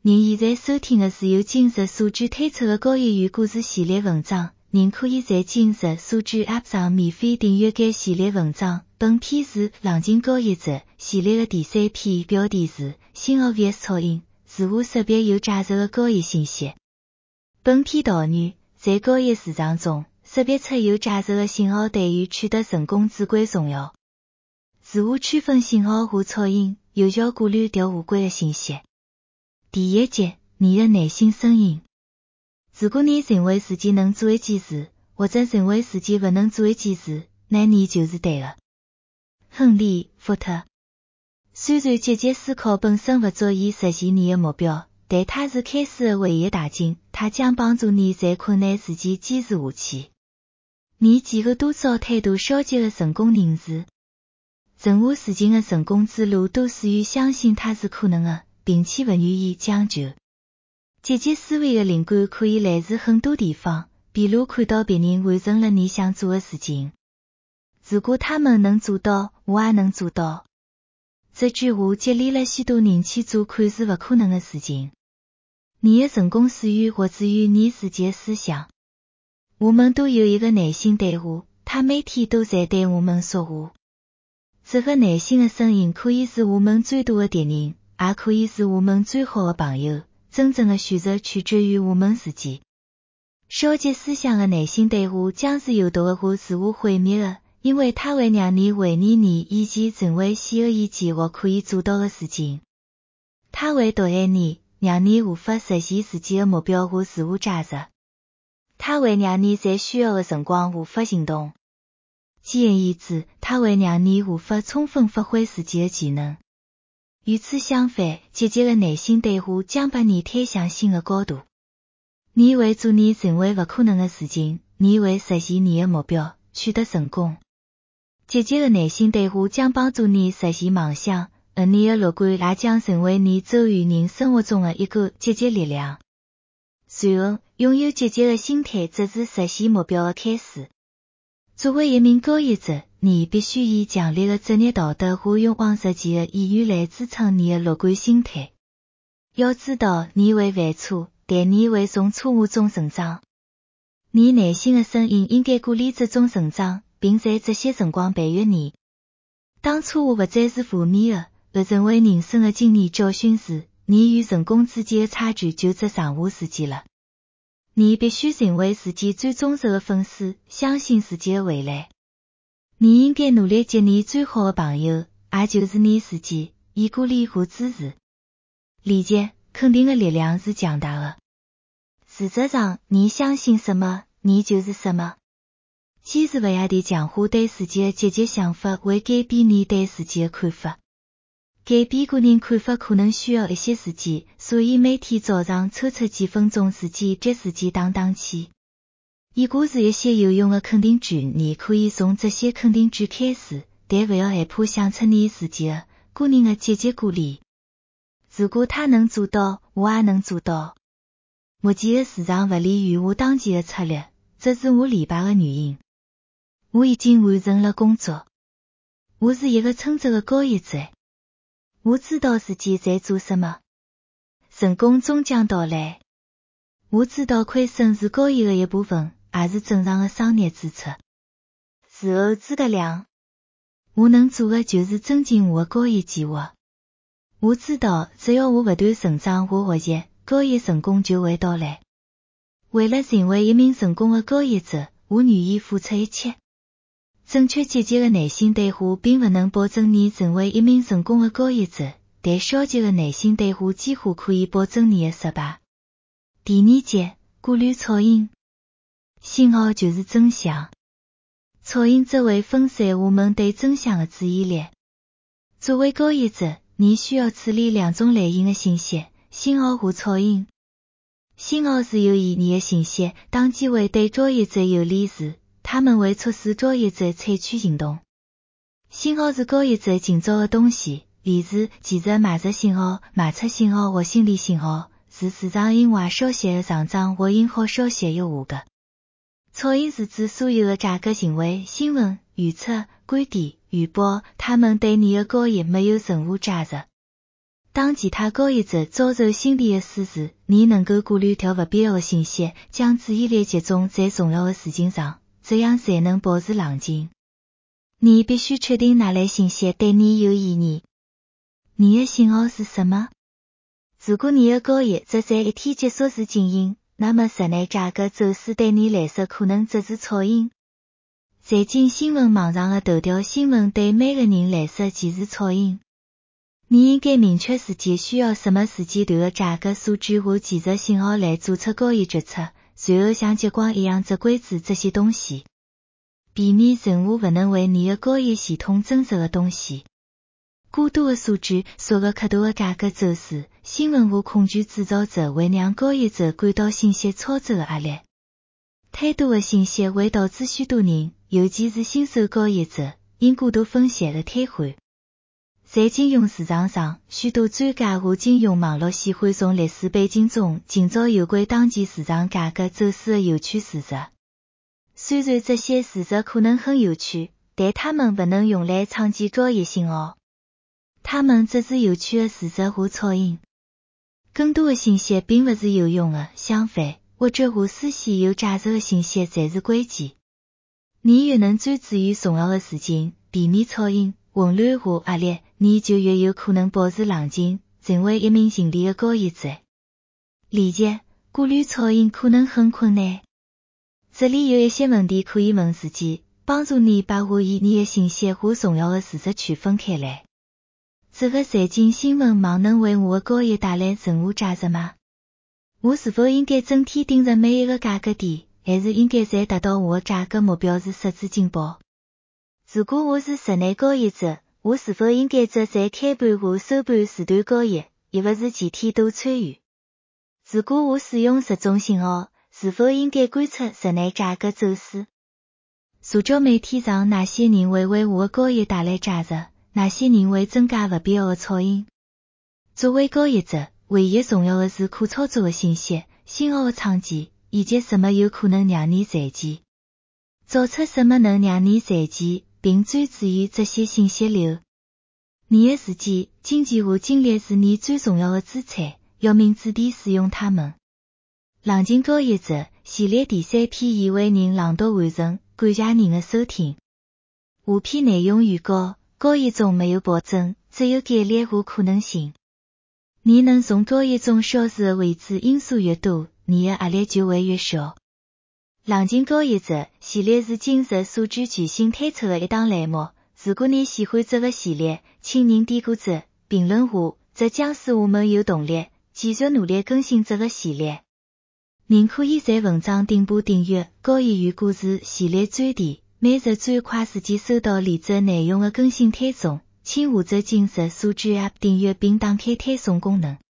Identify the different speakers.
Speaker 1: 您现在收听的是由今日所知推出的高业余故事系列文章，您可以在今日所知 App 上免费订阅该系列文章。本篇是《冷静高一者》系列的第3篇，标题是新 obvious 噪音，自我识别有价值的高一信息。本篇导语，在高一市场中，识别出有价值的信号对于取得成功至关重要。自我区分信号和噪音，有效过滤掉无关的信息。第一节，你的内心声音。如果你认为自己能做一件事，或者认为自己不能做一件事，那你就是对的。亨利·福特。虽然积极思考本身不足以实现你的目标，但它是开始的唯一大径，它将帮助你在困难时期坚持下去。你几个多少态度消极的成功人士？任何事情的成功之路都始于相信它是可能的，并且不愿意将就。积极思维的灵感可以来自很多地方，比如看到别人完成了你想做的事情。如果他们能做到，我也能做到。这句话激励了许多人去做看似不可能的事情。你的成功始于或自于你自己的思想。我们都有一个内心对话，它每天都在对我们说话。这个内心的声音可以是我们最大的敌人，也可以是我们最好的朋友。真正的选择取决于我们自己。消极思想的内心对话将是有毒的和自我毁灭的，因为它会让你怀疑你以前认为显而易见或可以做到的事情。它会毒害你，让你无法实现自己的目标和自我价值。它会让你在需要的辰光无法行动。简而言之，它会让你无法充分发挥自己的技能。与此相反，积极的内心对话将把你推向新的高度。你会做你认为不可能的事情，你会实现你的目标，取得成功。积极的内心对话将帮助你实现梦想，而你的乐观也将成为你走于人生活中的一个积极力量。随后，拥有积极的心态则是实现目标的开始。作为一名高一者，你必须以强烈的职业道德和勇往直前的意愿来支撑你的乐观心态。要知道，你会犯错，但你会从错误中成长。你内心的声音应该鼓励这种成长，并在这些辰光陪伴你。当错误不再是负面的，而成为人生的经验教训时，你与成功之间的差距就只剩下时间了。你必须成为自己最忠实的粉丝，相信自己的未来。你应该努力接你最好的朋友，也就是你自己，以鼓励和支持。理解，肯定的力量是强大的。事实上，你相信什么，你就是什么。坚持不懈地强化对自己的积极想法，会改变你对自己的看法。改变个人看法可能需要一些时间，所以每天早上抽出几分钟时间给自己打打气。以下是一些有用的肯定句，你可以从这些肯定句开始，但不要害怕想出你自己的个人的积极鼓励。如果他能做到，我也能做到。目前的市场不利于我当前的策略，这是我离败的原因。我已经完成了工作。我是一个称职的高一者。我知道自己在做什么。成功终将到来。我知道亏损是高一的一部分，也是正常的商业支出。事后诸葛亮。我能做的就是增进我的高一计划。我知道只要我不断成长和学习，高一成功就会到来。为了成为一名成功的高一者，我愿意付出一切。正确积极的内心对话并不能保证你成为一名成功的高一者，但消极的内心对话几乎可以保证你的失败。第2节，过滤噪音。信号就是真相。噪音则会分散我们对真相的注意力。作为高一者，你需要处理2种类型的信息：信号和噪音。信号是有意义的信息，当机会对高一者有利时，他们会促使高一者采取行动。信号是高一者寻找的东西，例如技术卖出信号、卖出信号或心理信号，是市场因坏消息的上涨或因好消息而下的。噪音是指所有的价格行为、新闻、预测、观点、预报，它们对你的高一没有任何价值。 当其他高译者遭受心理的死时，你能够过滤掉不必要的信息，将注意力集中在重要的事情上，这样才能保持冷静。你必须确定哪类信息对你有意义。你的信号是什么？如果你的高译者在一天结束时进行，那么室内这个走势对你来说可能只是噪音。最近新闻网上的头条新闻对每个人来说既是噪音。你应该明确自己需要什么时间段的这个数据或技术信号来做出高译决策，随后像激光一样只关注这些东西，避免任何不能为你的高译系统增值的东西。过多的数据所个可大的价格走势，新闻和恐惧制造者会让高译者感到信息超载的压力。太多的信息会导致许多人，尤其是新手高译者，因过度风险而瘫痪。在金融市场上，许多专家和金融网络喜欢从历史背景中寻找有关当前市场价格走势的有趣事实。虽然这些事实可能很有趣，但它们不能用来长期高译信号。它们只是有趣的事实和噪音。更多的信息并不是有用的，相反，或者和思想有价值的信息才是关键。你越能专注于重要的事情，避免噪音、混乱和压力，你就越有可能保持冷静，成为一名尽力的高译者。理解，过滤噪音可能很困难。这里有一些问题可以问自己，帮助你把怀疑你的信息和重要的事实区分开来。这个财经新闻网能为我的高译带来任何价值吗？我是否应该整天盯着每一个价格点，还是应该在达到我的价格目标时设置警报？如果我是室内高译者，我是否应该只在开盘或收盘时段高译，而不是全天都参与？如果我使用10种信号，是否应该观察室内价格走势？社交媒体上哪些人会为我的高译带来价值？哪些人会增加不必要的噪音？作为高译者，唯一重要的是可操作的信息、信号的场景，以及什么有可能让你残疾。找出什么能让你残疾，并专注于这些信息流。你的时间、经济和精力是你最重要的资产，要明智地使用它们。冷静高译者系列第3篇已为您朗读完成，感谢您的收听。下篇内容预告：高译中没有保证，只有概率和可能性。你能从高译中消除的未知因素越多，你的压力就会越小。冷静高译者系列是今日数据巨星推出的一档栏目。如果你喜欢这个系列，请您点个赞、评论下，这将使我们有动力继续努力更新这个系列。您可以在文章顶部订阅高译与故事系列专题，每日最快时间收到连着内容的更新推送。请下载今日数据 App 订阅并打开推送功能。